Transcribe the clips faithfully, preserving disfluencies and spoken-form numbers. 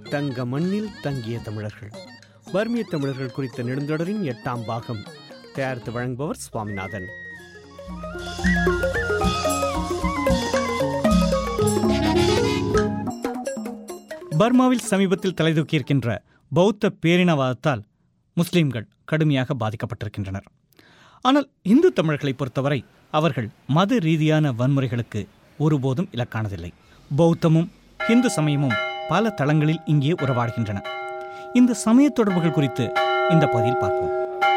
தங்க மண்ணில் தங்கிய தமிழர்கள். பர்மிய தமிழர்கள் குறித்த நெடுந்தொடரின் எட்டாம் பாகம் தயாரித்து வழங்குபவர் சுவாமிநாதன். பர்மாவில் சமீபத்தில் தலைதூக்கியிருக்கின்ற பௌத்த பேரினவாதத்தால் முஸ்லிம்கள் கடுமையாக பாதிக்கப்பட்டிருக்கின்றனர். ஆனால் இந்து தமிழர்களை பொறுத்தவரை அவர்கள் மத ரீதியான வன்முறைகளுக்கு ஒருபோதும் இலக்கானதில்லை. பௌத்தமும் இந்து சமயமும் பல தளங்களில் இங்கே உறவாடுகின்றன. இந்த சமய தொடர்புகள் குறித்து இந்த பகுதியில் பார்ப்போம்.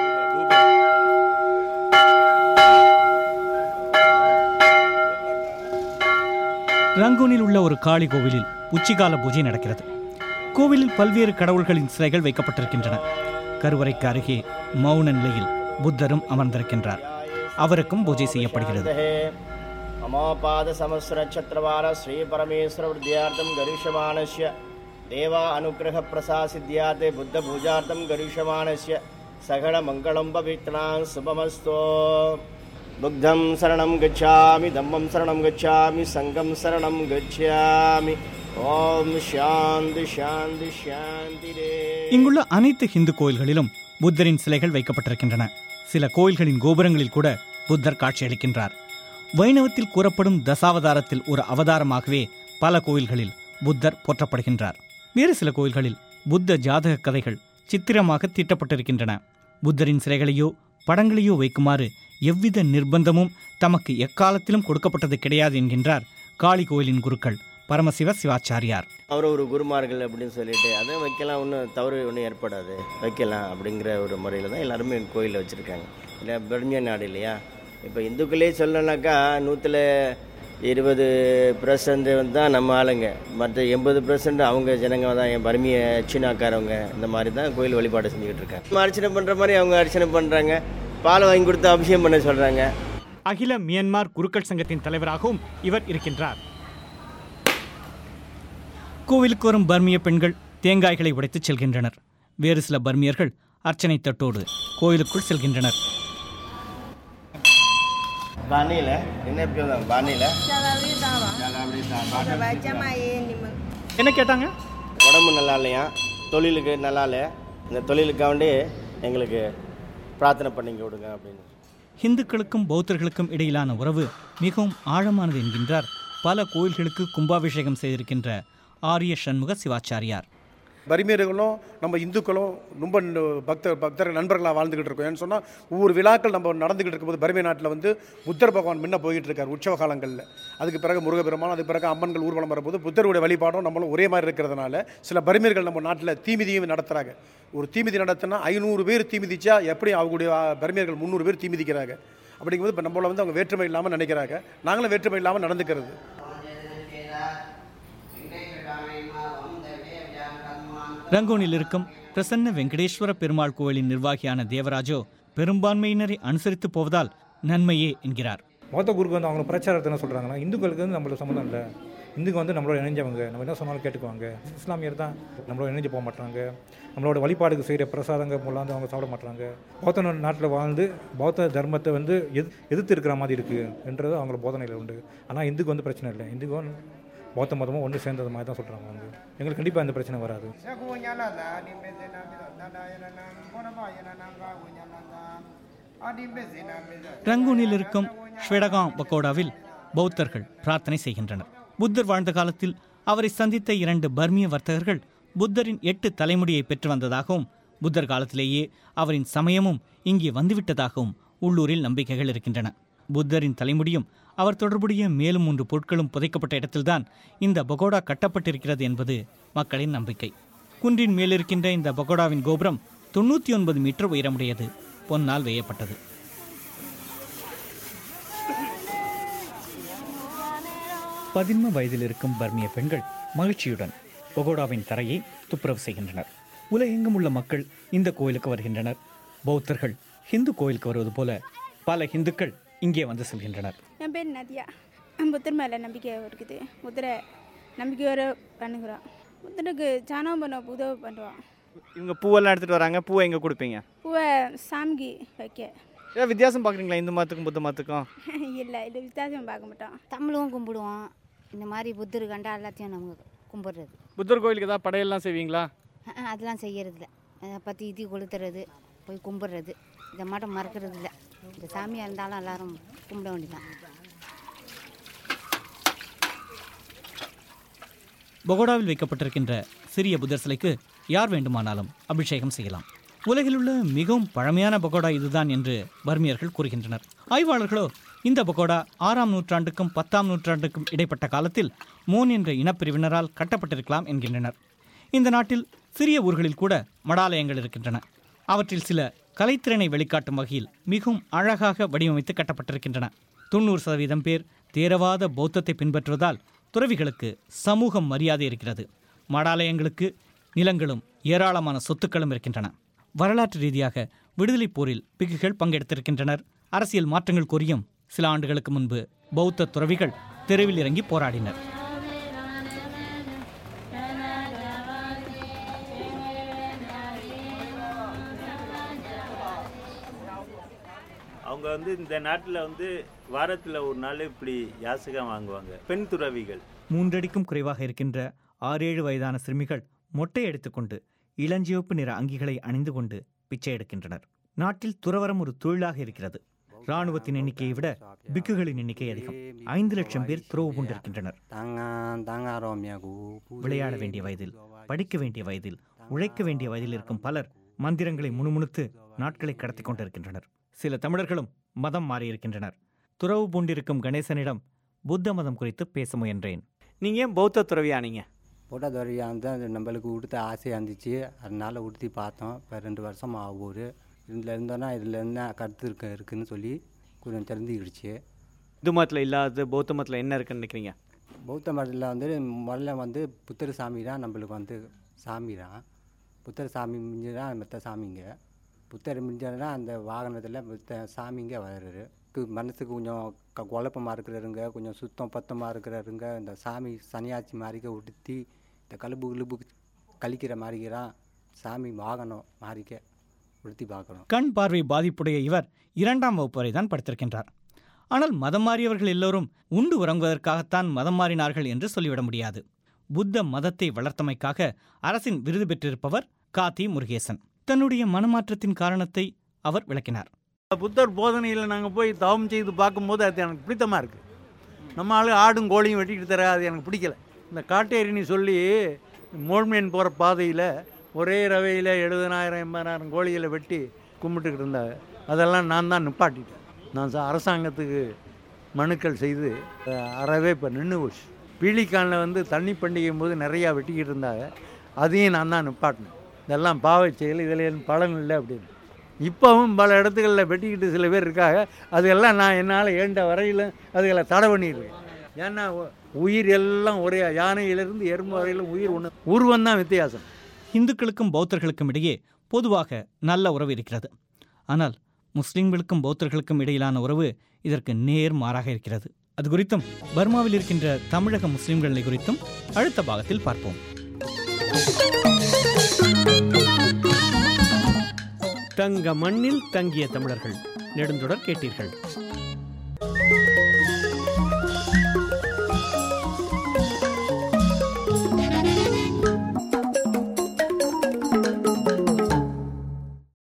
ரங்கூனில் உள்ள ஒரு காளி கோவிலில் உச்சிகால பூஜை நடக்கிறது. கோவிலில் பல்வேறு கடவுள்களின் சிலைகள் வைக்கப்பட்டிருக்கின்றன. கருவறைக்கு அருகே மௌன நிலையில் புத்தரும் அமர்ந்திருக்கின்றார். அவருக்கும் பூஜை செய்யப்படுகிறது. அமாபாத சமஸ்ர சத்ரவார ஸ்ரீ பரமேஸ்வர வித்யார்த்தம் கரிஷமானஸ்ய தேவா அனுகிரக பிரசாசித்யாதே புத்த பூஜார்த்தம் கரிஷமானஸ்ய சகல மங்களம் பவித்ரான் சுபமஸ்தோ. புத்தம் சரணம் கச்சாமி, தம்மம் சரணம் கச்சாமி, சங்கம் சரணம் கச்சாமி. ஓம் சாந்தி சாந்தி சாந்தி. இங்குள்ள அனைத்து ஹிந்து கோயில்களிலும் புத்தரின் சிலைகள் வைக்கப்பட்டிருக்கின்றன. சில கோயில்களின் கோபுரங்களில் கூட புத்தர் காட்சியளிக்கின்றார். வைணவத்தில் கூறப்படும் தசாவதாரத்தில் ஒரு அவதாரமாகவே பல கோயில்களில் புத்தர் போற்றப்படுகின்றார். வேறு சில கோயில்களில் புத்த ஜாதக கதைகள் சித்திரமாக தீட்டப்பட்டிருக்கின்றன. புத்தரின் சிலைகளையோ படங்களையோ வைக்குமாறு எவ்வித நிர்பந்தமும் தமக்கு எக்காலத்திலும் கொடுக்கப்பட்டது கிடையாது என்கின்றார் காளி கோயிலின் குருக்கள் பரமசிவ சிவாச்சாரியார். அவர் ஒரு குருமார்கள் அப்படின்னு சொல்லிட்டு அதை வைக்கலாம், ஒன்றும் தவறு ஒன்றும் ஏற்படாது, வைக்கலாம் அப்படிங்கிற ஒரு முறையில் தான் எல்லாருமே கோயிலில் வச்சுருக்காங்க. இல்லை பர்மிய நாடு இல்லையா? இப்போ இந்துக்களே சொல்லனாக்கா நூற்றில் இருபது பர்சன்ட் வந்து தான் நம்ம ஆளுங்க, மற்ற எண்பது பர்சன்ட் அவங்க ஜனங்க தான், என் பர்மிய சீனாக்காரவங்க. இந்த மாதிரி தான் கோயில் வழிபாடு செஞ்சுக்கிட்டு இருக்காங்க. நம்ம அர்ச்சனை பண்ணுற மாதிரி அவங்க அர்ச்சனை பண்ணுறாங்க, பாலை வாங்கி கொடுத்து அபிஷேகம் பண்ண சொல்கிறாங்க. அகில மியான்மர் குருக்கள் சங்கத்தின் தலைவராகவும் இவர் இருக்கின்றார். கோவிலுக்கு வரும் பர்மிய பெண்கள் தேங்காய்களை உடைத்து செல்கின்றனர். வேறு சில பர்மியர்கள் அர்ச்சனை தட்டோடு கோயிலுக்குள் செல்கின்றனர். என்ன கேட்டாங்க? உடம்பு நல்லா இல்லையா, தொழிலுக்கு நல்லா இல்லை, இந்த தொழிலுக்காண்டி எங்களுக்கு பிரார்த்தனை பண்ணிங்க விடுங்க அப்படின்னு. ஹிந்துக்களுக்கும் பௌத்தர்களுக்கும் இடையிலான உறவு மிகவும் ஆழமானது என்கின்றார் பல கோயில்களுக்கு கும்பாபிஷேகம் செய்திருக்கின்ற ஆரிய சண்முக சிவாச்சாரியார். பர்மியர்களும் நம்ம இந்துக்களும் ரொம்ப பக்தர் பக்தர்கள் நண்பர்களாக வாழ்ந்துக்கிட்டு இருக்கோம். ஏன்னு சொன்னால் ஒவ்வொரு விழாக்கள் நம்ம நடந்துக்கிட்டு இருக்கும்போது பர்மிய நாட்டில் வந்து புத்தர் பகவான் முன்ன போய்கிட்டு இருக்கார் உற்சவ காலங்களில். அதுக்கு பிறகு முருகப்பெருமான், அதுக்கு பிறகு அம்மன்கள் ஊர்வலம் வரும்போது புத்தருடைய வழிபாடும் நம்மளும் ஒரே மாதிரி இருக்கிறதுனால சில பர்மியர்கள் நம்ம நாட்டில் தீமிதியும் நடத்துகிறாங்க. ஒரு தீமிதி நடத்தினா ஐநூறு பேர் தீமிதிச்சா எப்படி அவங்களுடைய பர்மியர்கள் முந்நூறு பேர் தீமிதிக்கிறாங்க. அப்படிங்கும்போது இப்போ நம்மளை வந்து அவங்க வேற்றுமை இல்லாமல் நினைக்கிறாங்க, நாங்களும் வேற்றுமை இல்லாமல் நடந்துக்கிறது. ரங்கூனில் இருக்கும் பிரசன்ன வெங்கடேஸ்வர பெருமாள் கோயிலின் நிர்வாகியான தேவராஜோ பெரும்பான்மையினரை அனுசரித்து போவதால் நன்மையே என்கிறார். மொத்த குருக்கு வந்து அவங்க பிரச்சாரத்தை என்ன சொல்கிறாங்கன்னா, இந்துக்களுக்கு வந்து நம்மளோட சம்மந்தம் இல்லை, இந்துக்கு வந்து நம்மளோட இணைஞ்சவங்க, நம்ம என்ன சொன்னாலும் கேட்டுக்குவாங்க. இஸ்லாமியர் தான் நம்மளோட இணைஞ்சு போக மாட்டாங்க, நம்மளோட வழிபாடுக்கு செய்கிற பிரசாதங்கள் மூலம் வந்து அவங்க சாப்பிட மாட்டாங்க. பௌத்த நாட்டில் வாழ்ந்து பௌத்த தர்மத்தை வந்து எது எதிர்த்து இருக்கிற மாதிரி இருக்குது என்றது அவங்களோட போதனையில் உண்டு. ஆனால் இந்துக்கு வந்து பிரச்சனை இல்லை, இந்துக்கும் பௌத்த மதமும் ஒன்று சேர்ந்தது மாதிரி தான் சொல்கிறாங்க. வந்து எங்களுக்கு கண்டிப்பாக இந்த பிரச்சனை வராது. ரங்கூனில் இருக்கும் ஸ்வேடகாம் பக்கோடாவில் பௌத்தர்கள் பிரார்த்தனை செய்கின்றனர். புத்தர் வாழ்ந்த காலத்தில் அவரை சந்தித்த இரண்டு பர்மிய வர்த்தகர்கள் புத்தரின் எட்டு தலைமுடியை பெற்று வந்ததாகவும் புத்தர் காலத்திலேயே அவரின் சமயமும் இங்கே வந்துவிட்டதாகவும் உள்ளூரில் நம்பிக்கைகள் இருக்கின்றன. புத்தரின் தலைமுடியும் அவர் தொடர்புடைய மேலும் மூன்று பொருட்களும் புதைக்கப்பட்ட இடத்தில்தான் இந்த பகோடா கட்டப்பட்டிருக்கிறது என்பது மக்களின் நம்பிக்கை. குன்றின் மேலிருக்கின்ற இந்த பகோடாவின் கோபுரம் தொண்ணூற்றி ஒன்பது மீட்டர் உயரமுடையது, பொன்னால் வேயப்பட்டது. பதின்ம வயதில் இருக்கும் பர்மிய பெண்கள் மகிழ்ச்சியுடன் பகோடாவின் தரையை துப்புரவு செய்கின்றனர். உலகெங்கும் உள்ள மக்கள் இந்த கோயிலுக்கு வருகின்றனர். பௌத்தர்கள் ஹிந்து கோயிலுக்கு வருவது போல பல ஹிந்துக்கள் இங்கே வந்து செல்கின்றனர். என் பேர் நதியா. புத்தர் மேலே நம்பிக்கை இருக்குது. புத்தரை நம்பிக்கையோடு பண்ணுகிறோம். புத்தருக்கு சாணம் பண்ண உதவி பண்ணுறோம். இவங்க பூவெல்லாம் எடுத்துகிட்டு வராங்க. பூவை எங்கே கொடுப்பீங்க? பூவை சாமிக்கு வைக்க. ஏதாவது வித்தியாசம் பார்க்குறீங்களா இந்து மதத்துக்கும் புத்த மதத்துக்கும்? இல்லை, இல்லை வித்தியாசம் பார்க்க மாட்டோம். தமிழும் கும்பிடுவோம். இந்த மாதிரி புத்தர் கண்டா எல்லாத்தையும் நம்ம கும்பிட்றது. புத்தர் கோயிலுக்கு ஏதாவது படையெல்லாம் செய்வீங்களா? அதெல்லாம் செய்யறதில்ல. பற்றி இதி கொளுத்துறது, போய் கும்பிட்றது, இதை மட்டும் மறக்கிறது இல்லை. இந்த சாமியாக இருந்தாலும் எல்லாரும் கும்பிட வேண்டியதான். பகோடாவில் வைக்கப்பட்டிருக்கின்ற சிறிய புத்தர் சிலைக்கு யார் வேண்டுமானாலும் அபிஷேகம் செய்யலாம். உலகில் உள்ள மிகவும் பழமையான பகோடா இதுதான் என்று பர்மியர்கள் கூறுகின்றனர். ஆய்வாளர்களோ இந்த பகோடா ஆறாம் நூற்றாண்டுக்கும் பத்தாம் நூற்றாண்டுக்கும் இடைப்பட்ட காலத்தில் மோன் என்ற இனப்பிரிவினரால் கட்டப்பட்டிருக்கலாம் என்கின்றனர். இந்த நாட்டில் சிறிய ஊர்களில் கூட மடாலயங்கள் இருக்கின்றன. அவற்றில் சில கலைத்திறனை வெளிக்காட்டும் வகையில் மிகவும் அழகாக வடிவமைத்து கட்டப்பட்டிருக்கின்றன. தொண்ணூறு சதவீதம் பேர் தேரவாத பௌத்தத்தை பின்பற்றுவதால் துறவிகளுக்கு சமூக மரியாதை இருக்கிறது. மடாலயங்களுக்கு நிலங்களும் ஏராளமான சொத்துக்களும் இருக்கின்றன. வரலாற்று ரீதியாக விடுதலைப் போரில் பிக்குகள் பங்கெடுத்திருக்கின்றனர். அரசியல் மாற்றங்கள் கோரியும் சில ஆண்டுகளுக்கு முன்பு பௌத்த துறவிகள் தெருவில் இறங்கி போராடினர். அவங்க வந்து இந்த நாட்டில் வந்து வாரத்தில் ஒரு நாள் இப்படி யாசகம் வாங்குவாங்க. பெண் துறவிகள் மூன்றடிக்கும் குறைவாக இருக்கின்ற ஆறு ஏழு வயதான சிறுமிகள் மொட்டை எடுத்துக்கொண்டு இளஞ்சிவப்பு நிற அங்கிகளை அணிந்து கொண்டு பிச்சை எடுக்கின்றனர். நாட்டில் துறவரம் ஒரு தொழிலாக இருக்கிறது. இராணுவத்தின் எண்ணிக்கையை விட பிக்குகளின் எண்ணிக்கை அதிகம். ஐந்து லட்சம் பேர் துறவு கொண்டிருக்கின்றனர். விளையாட வேண்டிய வயதில், படிக்க வேண்டிய வயதில், உழைக்க வேண்டிய வயதில் இருக்கும் பலர் மந்திரங்களை முணுமுணுத்து நாட்களை கடத்தி கொண்டிருக்கின்றனர். சில தமிழர்களும் மதம் மாறியிருக்கின்றனர். துறவு பூண்டிருக்கும் கணேசனிடம் புத்த மதம் குறித்து பேச முயன்றேன். நீங்கள் ஏன் பௌத்த துறவியானீங்க? பௌத்த துறவியாக வந்து அது நம்மளுக்கு உடுத்த ஆசையாக இருந்துச்சு. அதனால் உடுத்தி பார்த்தோம். இப்போ ரெண்டு வருஷம் ஆகும். இதில் இருந்தோன்னா இதில் என்ன கருத்து இருக்க இருக்குதுன்னு சொல்லி கொஞ்சம் தெரிஞ்சுக்கிடுச்சு. இந்து மதத்தில் இல்லாத பௌத்த மதத்தில் என்ன இருக்குன்னு நினைக்கிறீங்க? பௌத்த மதத்தில் வந்து முதல்ல வந்து புத்தர் சாமி தான் நம்மளுக்கு வந்து சாமி தான். புத்தர் சாமி முடிஞ்சு தான் மற்ற சாமிங்க. புத்தர் முடிஞ்சதுனா அந்த வாகனத்தில் மற்ற சாமிங்க வர்றாரு. மனசுக்கு கொஞ்சம் க குழப்பமாக இருக்கிறவங்க, கொஞ்சம் சுத்தம் பத்தமாக இருக்கிறவங்க இந்த சாமி சன்னியாசி மாதிரிக்க உடுத்தி இந்த கழுப்பு கிழுப்பு கழிக்கிற மாதிரிக்கிறான் சாமி வாகனம் மாறிக்க உடுத்தி பார்க்கணும். கண் பார்வை பாதிப்புடைய இவர் இரண்டாம் வகுப்பு வரை தான் படித்திருக்கின்றார். ஆனால் மதம் மாறியவர்கள் எல்லோரும் உண்டு உறங்குவதற்காகத்தான் மதம் மாறினார்கள் என்று சொல்லிவிட முடியாது. புத்த மதத்தை வளர்த்தமைக்காக அரசின் விருது பெற்றிருப்பவர் காதி முருகேசன். தன்னுடைய மனமாற்றத்தின் காரணத்தை அவர் விளக்கினார். புத்தர் போதனையில் நாங்கள் போய் தவம் செய்து பார்க்கும்போது அது எனக்கு பிடித்தமாக இருக்குது. நம்ம ஆள் ஆடும் கோழியும் வெட்டிக்கிட்டு தர அது எனக்கு பிடிக்கலை. இந்த காட்டேரின்னு சொல்லி மோல்மேன் போகிற பாதையில் ஒரே ரவையில் எழுபதனாயிரம் எண்பதாயிரம் கோழிகளை வெட்டி கும்பிட்டுக்கிட்டு இருந்தாங்க. அதெல்லாம் நான் தான் நிப்பாட்டிட்டேன். நான் அரசாங்கத்துக்கு மனுக்கள் செய்து அறவே இப்போ நின்று போச்சு. பீலிக்கானில் வந்து தண்ணி பண்டிகை போது நிறையா வெட்டிக்கிட்டு இருந்தாங்க. அதையும் நான் தான் நிப்பாட்டினேன். இதெல்லாம் பாவை செயல், இதில் பலன் இல்லை அப்படின்னு. இப்போவும் பல இடத்துகளில் வெட்டிக்கிட்டு சில பேர் இருக்காங்க. அதுக்கெல்லாம் நான் என்னால் ஏண்ட வரையிலும் அதுகளை தடை பண்ணிடுவேன். ஏன்னா உயிர் எல்லாம் ஒரே, யானையிலிருந்து எறும்பு வரையிலும் உயிர் ஒன்று, உருவம் தான் வித்தியாசம். இந்துக்களுக்கும் பௌத்தர்களுக்கும் இடையே பொதுவாக நல்ல உறவு இருக்கிறது. ஆனால் முஸ்லிம்களுக்கும் பௌத்தர்களுக்கும் இடையிலான உறவு இதற்கு நேர் மாறாக இருக்கிறது. அது குறித்தும் பர்மாவில் இருக்கின்ற தமிழக முஸ்லிம்களை குறித்தும் அடுத்த பாகத்தில் பார்ப்போம். தங்க மண்ணில் தங்கிய தமிழர்கள் நெடுந்தொடர் கேட்டீர்கள்.